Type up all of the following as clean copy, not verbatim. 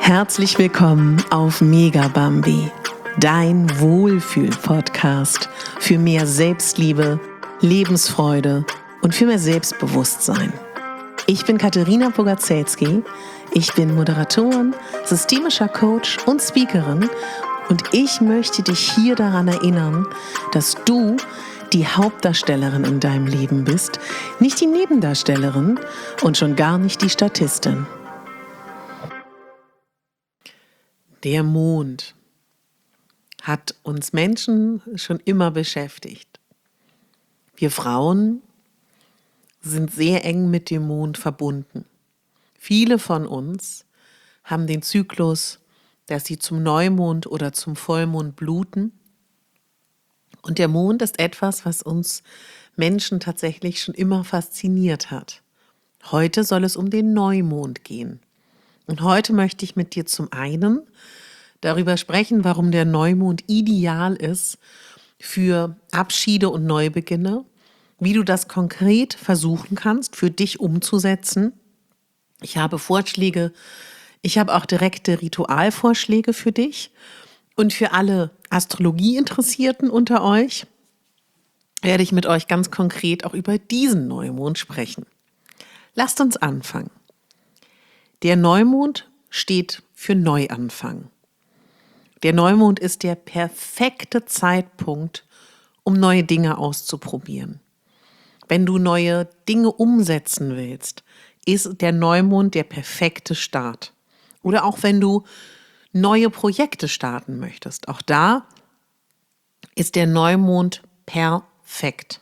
Herzlich willkommen auf Megabambi, dein Wohlfühl-Podcast für mehr Selbstliebe, Lebensfreude und für mehr Selbstbewusstsein. Ich bin Katharina Bogaczewski, ich bin Moderatorin, systemischer Coach und Speakerin und ich möchte dich hier daran erinnern, dass du die Hauptdarstellerin in deinem Leben bist, nicht die Nebendarstellerin und schon gar nicht die Statistin. Der Mond hat uns Menschen schon immer beschäftigt. Wir Frauen sind sehr eng mit dem Mond verbunden. Viele von uns haben den Zyklus, dass sie zum Neumond oder zum Vollmond bluten. Und der Mond ist etwas, was uns Menschen tatsächlich schon immer fasziniert hat. Heute soll es um den Neumond gehen. Und heute möchte ich mit dir zum einen darüber sprechen, warum der Neumond ideal ist für Abschiede und Neubeginne, wie du das konkret versuchen kannst, für dich umzusetzen. Ich habe Vorschläge, ich habe auch direkte Ritualvorschläge für dich und für alle Astrologie-Interessierten unter euch werde ich mit euch ganz konkret auch über diesen Neumond sprechen. Lasst uns anfangen. Der Neumond steht für Neuanfang. Der Neumond ist der perfekte Zeitpunkt, um neue Dinge auszuprobieren. Wenn du neue Dinge umsetzen willst, ist der Neumond der perfekte Start. Oder auch wenn du neue Projekte starten möchtest, auch da ist der Neumond perfekt.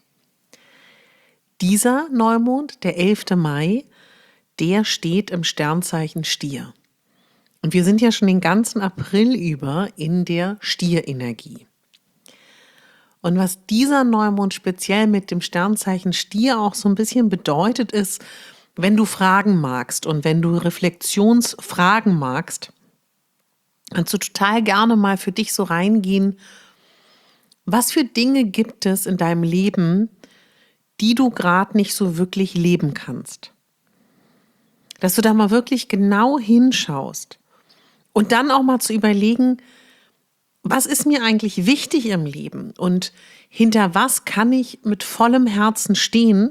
Dieser Neumond, der 11. Mai, der steht im Sternzeichen Stier. Und wir sind ja schon den ganzen April über in der Stierenergie. Und was dieser Neumond speziell mit dem Sternzeichen Stier auch so ein bisschen bedeutet, ist, wenn du Fragen magst und wenn du Reflexionsfragen magst, kannst du total gerne mal für dich so reingehen, was für Dinge gibt es in deinem Leben, die du gerade nicht so wirklich leben kannst. Dass du da mal wirklich genau hinschaust und dann auch mal zu überlegen, was ist mir eigentlich wichtig im Leben und hinter was kann ich mit vollem Herzen stehen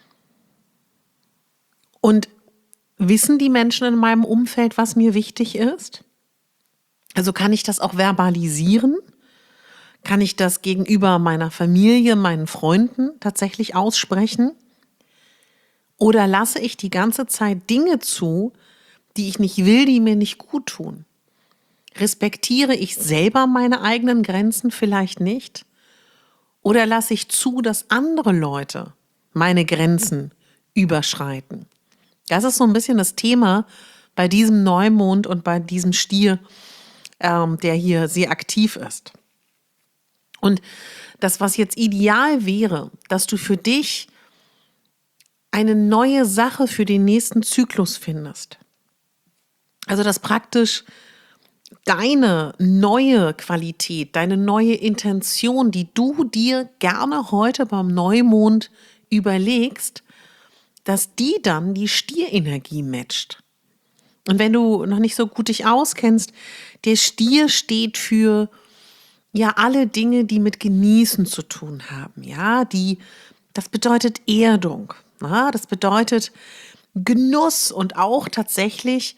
und wissen die Menschen in meinem Umfeld, was mir wichtig ist? Also kann ich das auch verbalisieren? Kann ich das gegenüber meiner Familie, meinen Freunden tatsächlich aussprechen? Oder lasse ich die ganze Zeit Dinge zu, die ich nicht will, die mir nicht gut tun? Respektiere ich selber meine eigenen Grenzen vielleicht nicht? Oder lasse ich zu, dass andere Leute meine Grenzen überschreiten? Das ist so ein bisschen das Thema bei diesem Neumond und bei diesem Stier, der hier sehr aktiv ist. Und das, was jetzt ideal wäre, dass du für dich eine neue Sache für den nächsten Zyklus findest. Also dass praktisch deine neue Qualität, deine neue Intention, die du dir gerne heute beim Neumond überlegst, dass die dann die Stierenergie matcht. Und wenn du noch nicht so gut dich auskennst, der Stier steht für ja alle Dinge, die mit Genießen zu tun haben. Ja, das bedeutet Erdung. Ja, das bedeutet Genuss und auch tatsächlich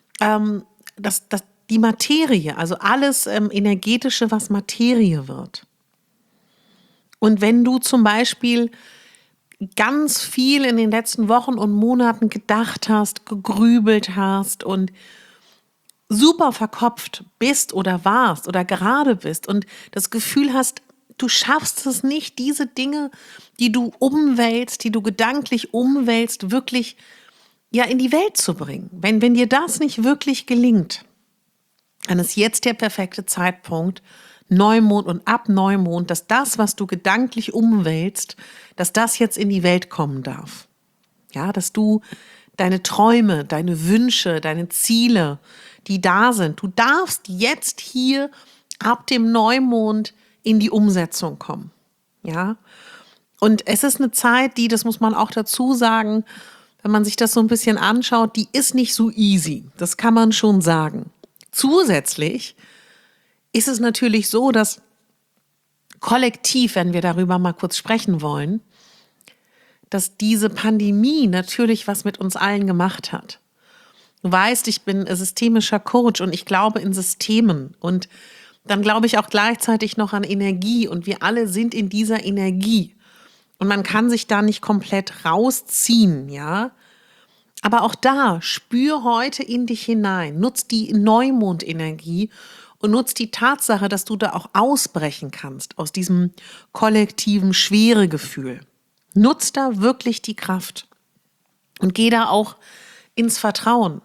die Materie, also alles Energetische, was Materie wird. Und wenn du zum Beispiel ganz viel in den letzten Wochen und Monaten gedacht hast, gegrübelt hast und super verkopft bist oder warst oder gerade bist und das Gefühl hast, du schaffst es nicht, diese Dinge, die du umwälzt, die du gedanklich umwälzt, wirklich ja in die Welt zu bringen. Wenn dir das nicht wirklich gelingt, dann ist jetzt der perfekte Zeitpunkt, Neumond und ab Neumond, dass das, was du gedanklich umwälzt, dass das jetzt in die Welt kommen darf. Ja, dass du deine Träume, deine Wünsche, deine Ziele, die da sind, du darfst jetzt hier ab dem Neumond in die Umsetzung kommen. Ja, und es ist eine Zeit, das muss man auch dazu sagen, wenn man sich das so ein bisschen anschaut, die ist nicht so easy. Das kann man schon sagen. Zusätzlich ist es natürlich so, dass kollektiv, wenn wir darüber mal kurz sprechen wollen, dass diese Pandemie natürlich was mit uns allen gemacht hat. Du weißt, ich bin systemischer Coach und ich glaube in Systemen und dann glaube ich auch gleichzeitig noch an Energie und wir alle sind in dieser Energie und man kann sich da nicht komplett rausziehen, ja. Aber auch da, spür heute in dich hinein, nutz die Neumondenergie und nutz die Tatsache, dass du da auch ausbrechen kannst aus diesem kollektiven Schweregefühl. Nutz da wirklich die Kraft und geh da auch ins Vertrauen.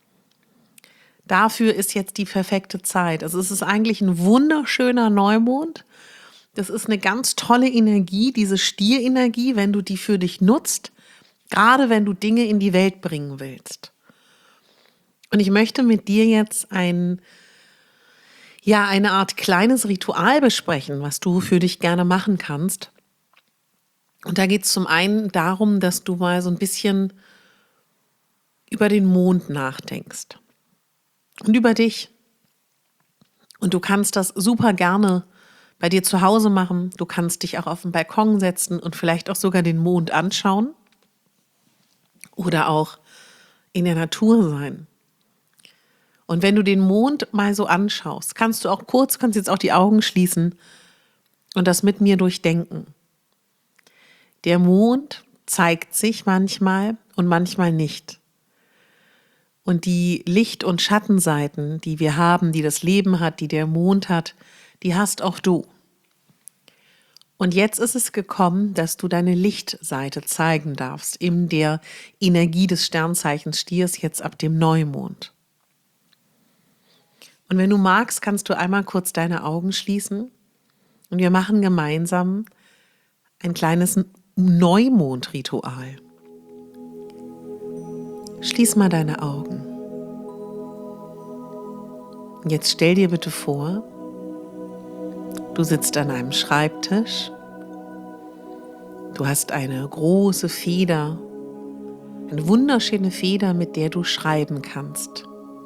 Dafür ist jetzt die perfekte Zeit. Also es ist eigentlich ein wunderschöner Neumond. Das ist eine ganz tolle Energie, diese Stierenergie, wenn du die für dich nutzt, gerade wenn du Dinge in die Welt bringen willst. Und ich möchte mit dir jetzt eine Art kleines Ritual besprechen, was du für dich gerne machen kannst. Und da geht es zum einen darum, dass du mal so ein bisschen über den Mond nachdenkst. Und über dich. Und du kannst das super gerne bei dir zu Hause machen. Du kannst dich auch auf den Balkon setzen und vielleicht auch sogar den Mond anschauen. Oder auch in der Natur sein. Und wenn du den Mond mal so anschaust, kannst jetzt auch die Augen schließen und das mit mir durchdenken. Der Mond zeigt sich manchmal und manchmal nicht. Und die Licht- und Schattenseiten, die wir haben, die das Leben hat, die der Mond hat, die hast auch du. Und jetzt ist es gekommen, dass du deine Lichtseite zeigen darfst in der Energie des Sternzeichens Stiers jetzt ab dem Neumond. Und wenn du magst, kannst du einmal kurz deine Augen schließen und wir machen gemeinsam ein kleines Neumondritual. Schließ mal deine Augen. Jetzt stell dir bitte vor, du sitzt an einem Schreibtisch, du hast eine große Feder, eine wunderschöne Feder, mit der du schreiben kannst.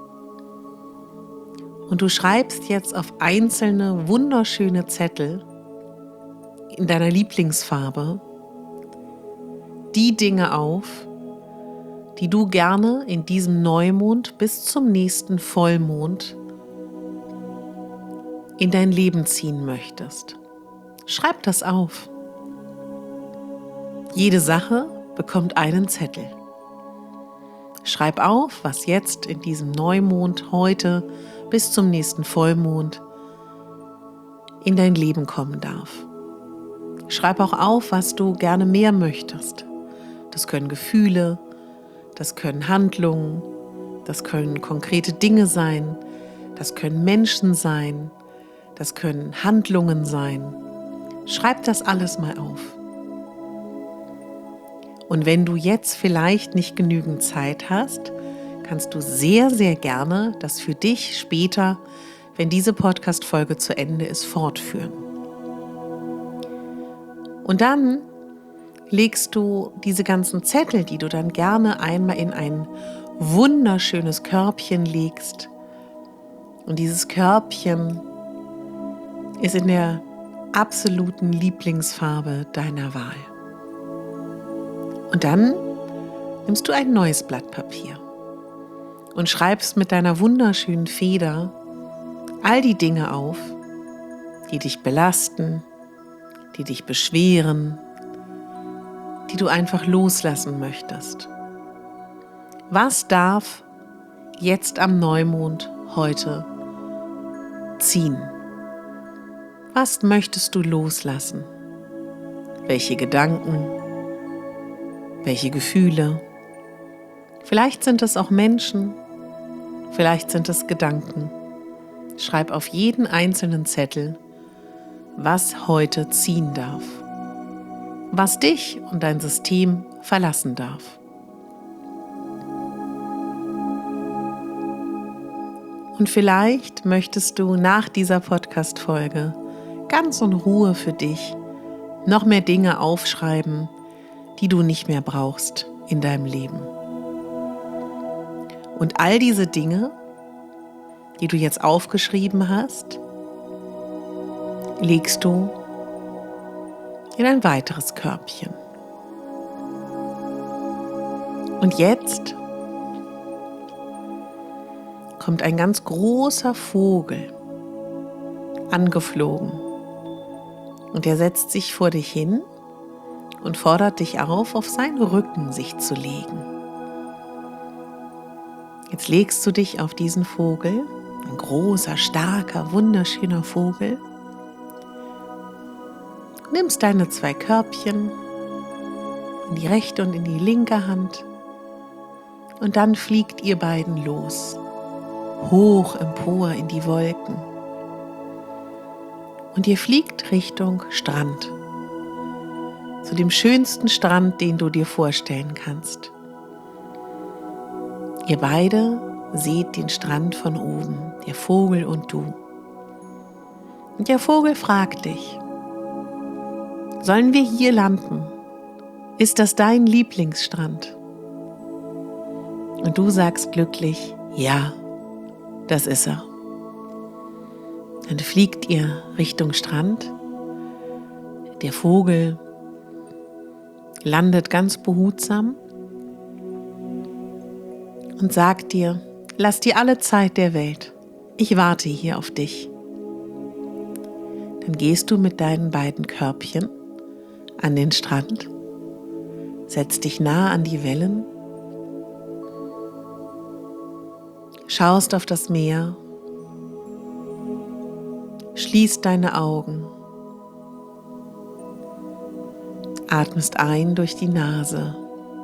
Und du schreibst jetzt auf einzelne wunderschöne Zettel in deiner Lieblingsfarbe die Dinge auf, die du gerne in diesem Neumond bis zum nächsten Vollmond in dein Leben ziehen möchtest. Schreib das auf. Jede Sache bekommt einen Zettel. Schreib auf, was jetzt in diesem Neumond heute bis zum nächsten Vollmond in dein Leben kommen darf. Schreib auch auf, was du gerne mehr möchtest. Das können Gefühle, das können Handlungen, das können konkrete Dinge sein, das können Menschen sein, das können Handlungen sein. Schreib das alles mal auf. Und wenn du jetzt vielleicht nicht genügend Zeit hast, kannst du sehr, sehr gerne das für dich später, wenn diese Podcast-Folge zu Ende ist, fortführen. Und dann legst du diese ganzen Zettel, die du dann gerne einmal in ein wunderschönes Körbchen legst. Und dieses Körbchen ist in der absoluten Lieblingsfarbe deiner Wahl. Und dann nimmst du ein neues Blatt Papier und schreibst mit deiner wunderschönen Feder all die Dinge auf, die dich belasten, die dich beschweren, die du einfach loslassen möchtest. Was darf jetzt am Neumond heute ziehen? Was möchtest du loslassen? Welche Gedanken? Welche Gefühle? Vielleicht sind es auch Menschen, vielleicht sind es Gedanken. Schreib auf jeden einzelnen Zettel, was heute ziehen darf, was dich und dein System verlassen darf. Und vielleicht möchtest du nach dieser Podcast-Folge ganz in Ruhe für dich noch mehr Dinge aufschreiben, die du nicht mehr brauchst in deinem Leben. Und all diese Dinge, die du jetzt aufgeschrieben hast, legst du in ein weiteres Körbchen. Und jetzt kommt ein ganz großer Vogel angeflogen und er setzt sich vor dich hin und fordert dich auf seinen Rücken sich zu legen. Jetzt legst du dich auf diesen Vogel, ein großer, starker, wunderschöner Vogel, nimmst deine 2 Körbchen in die rechte und in die linke Hand und dann fliegt ihr beiden los, hoch empor in die Wolken. Und ihr fliegt Richtung Strand, zu dem schönsten Strand, den du dir vorstellen kannst. Ihr beide seht den Strand von oben, der Vogel und du. Und der Vogel fragt dich: Sollen wir hier landen? Ist das dein Lieblingsstrand? Und du sagst glücklich: Ja, das ist er. Dann fliegt ihr Richtung Strand. Der Vogel landet ganz behutsam und sagt dir: Lass dir alle Zeit der Welt. Ich warte hier auf dich. Dann gehst du mit deinen beiden Körbchen an den Strand, setzt dich nah an die Wellen, schaust auf das Meer, schließt deine Augen, atmest ein durch die Nase,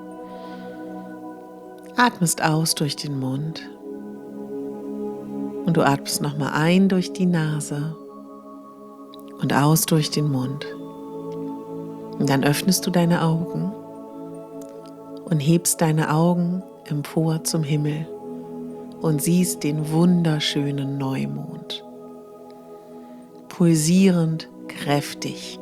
atmest aus durch den Mund und du atmest nochmal ein durch die Nase und aus durch den Mund. Und dann öffnest du deine Augen und hebst deine Augen empor zum Himmel und siehst den wunderschönen Neumond. Pulsierend, kräftig.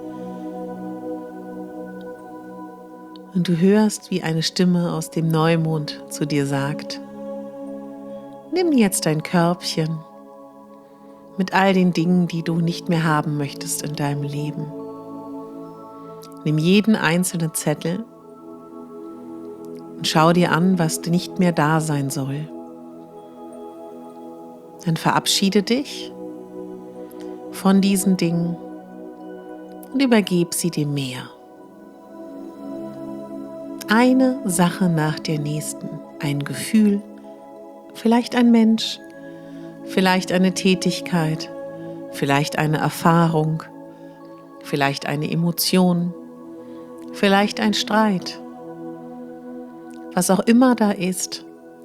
Und du hörst, wie eine Stimme aus dem Neumond zu dir sagt: Nimm jetzt dein Körbchen mit all den Dingen, die du nicht mehr haben möchtest in deinem Leben. Nimm jeden einzelnen Zettel und schau dir an, was nicht mehr da sein soll. Dann verabschiede dich von diesen Dingen und übergib sie dem Meer. Eine Sache nach der nächsten, ein Gefühl, vielleicht ein Mensch, vielleicht eine Tätigkeit, vielleicht eine Erfahrung, vielleicht eine Emotion, vielleicht ein Streit. Was auch immer da ist,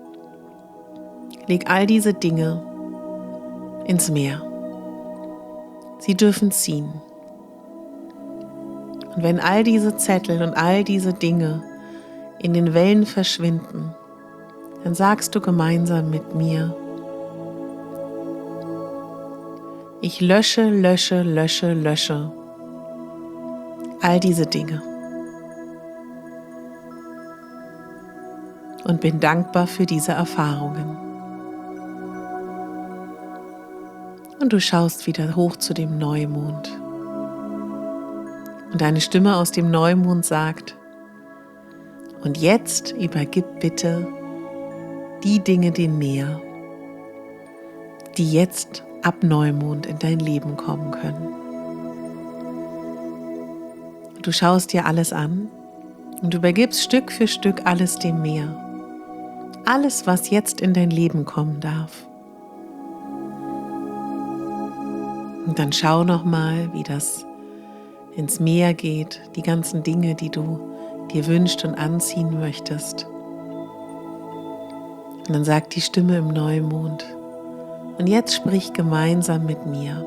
leg all diese Dinge ins Meer. Sie dürfen ziehen. Und wenn all diese Zettel und all diese Dinge in den Wellen verschwinden, dann sagst du gemeinsam mit mir: Ich lösche, lösche, lösche, lösche all diese Dinge und bin dankbar für diese Erfahrungen. Und du schaust wieder hoch zu dem Neumond. Und eine Stimme aus dem Neumond sagt: Und jetzt übergib bitte die Dinge dem Meer, die jetzt ab Neumond in dein Leben kommen können. Du schaust dir alles an und übergibst Stück für Stück alles dem Meer. Alles, was jetzt in dein Leben kommen darf. Und dann schau nochmal, wie das ins Meer geht, die ganzen Dinge, die du dir wünschst und anziehen möchtest. Und dann sagt die Stimme im Neumond: Und jetzt sprich gemeinsam mit mir.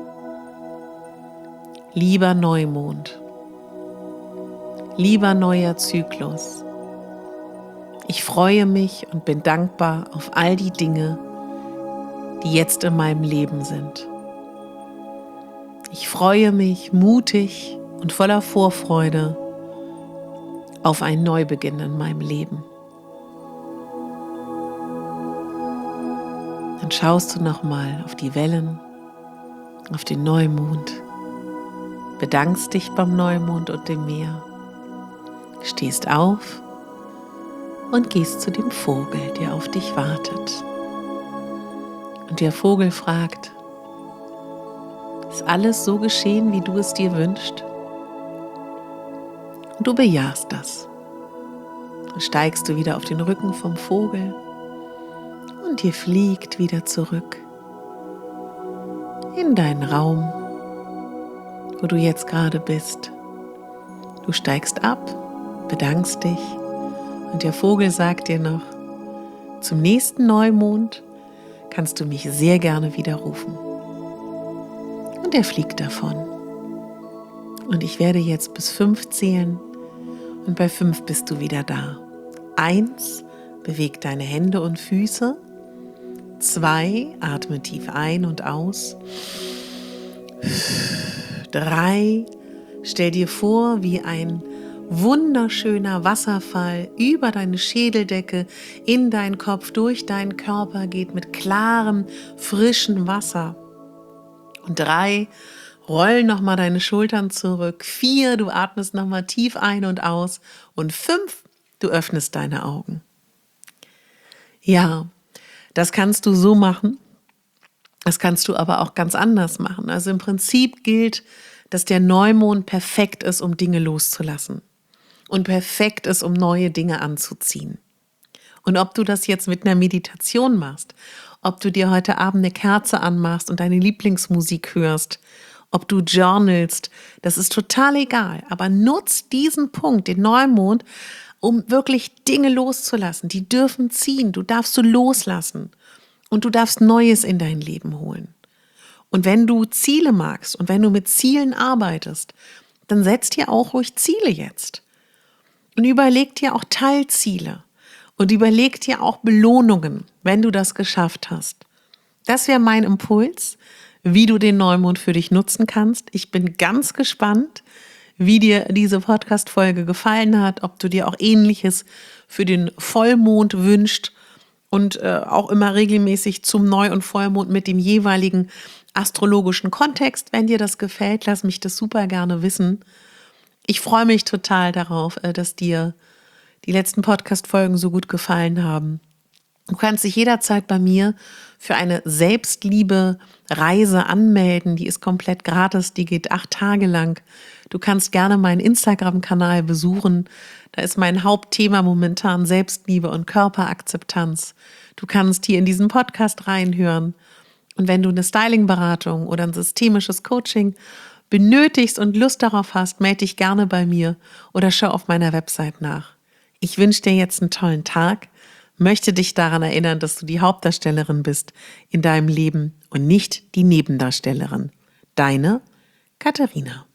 Lieber Neumond, lieber neuer Zyklus, ich freue mich und bin dankbar auf all die Dinge, die jetzt in meinem Leben sind. Ich freue mich mutig und voller Vorfreude auf einen Neubeginn in meinem Leben. Dann schaust du nochmal auf die Wellen, auf den Neumond, bedankst dich beim Neumond und dem Meer, stehst auf und gehst zu dem Vogel, der auf dich wartet. Und der Vogel fragt: Ist alles so geschehen, wie du es dir wünschst? Und du bejahst das. Dann steigst du wieder auf den Rücken vom Vogel und ihr fliegt wieder zurück in deinen Raum, wo du jetzt gerade bist. Du steigst ab, bedankst dich und der Vogel sagt dir noch: Zum nächsten Neumond kannst du mich sehr gerne wieder rufen. Und er fliegt davon. Und ich werde jetzt bis 5 zählen und bei 5 bist du wieder da. 1, beweg deine Hände und Füße. 2, atme tief ein und aus. 3, stell dir vor, wie ein wunderschöner Wasserfall über deine Schädeldecke in deinen Kopf, durch deinen Körper geht mit klarem, frischem Wasser. Und 3, roll nochmal deine Schultern zurück. 4, du atmest nochmal tief ein und aus. Und 5, du öffnest deine Augen. Ja, das kannst du so machen. Das kannst du aber auch ganz anders machen. Also im Prinzip gilt, dass der Neumond perfekt ist, um Dinge loszulassen. Und perfekt ist, um neue Dinge anzuziehen. Und ob du das jetzt mit einer Meditation machst, ob du dir heute Abend eine Kerze anmachst und deine Lieblingsmusik hörst, ob du journalst, das ist total egal. Aber nutz diesen Punkt, den Neumond, um wirklich Dinge loszulassen. Die dürfen ziehen, du darfst so loslassen und du darfst Neues in dein Leben holen. Und wenn du Ziele magst und wenn du mit Zielen arbeitest, dann setz dir auch ruhig Ziele jetzt. Und überleg dir auch Teilziele und überleg dir auch Belohnungen, wenn du das geschafft hast. Das wäre mein Impuls, wie du den Neumond für dich nutzen kannst. Ich bin ganz gespannt, wie dir diese Podcast-Folge gefallen hat, ob du dir auch Ähnliches für den Vollmond wünschst und auch immer regelmäßig zum Neu- und Vollmond mit dem jeweiligen astrologischen Kontext. Wenn dir das gefällt, lass mich das super gerne wissen. Ich freue mich total darauf, dass dir die letzten Podcast-Folgen so gut gefallen haben. Du kannst dich jederzeit bei mir für eine Selbstliebe-Reise anmelden. Die ist komplett gratis, die geht 8 Tage lang. Du kannst gerne meinen Instagram-Kanal besuchen. Da ist mein Hauptthema momentan Selbstliebe und Körperakzeptanz. Du kannst hier in diesen Podcast reinhören. Und wenn du eine Styling-Beratung oder ein systemisches Coaching benötigst und Lust darauf hast, melde dich gerne bei mir oder schau auf meiner Website nach. Ich wünsche dir jetzt einen tollen Tag, möchte dich daran erinnern, dass du die Hauptdarstellerin bist in deinem Leben und nicht die Nebendarstellerin. Deine Katharina.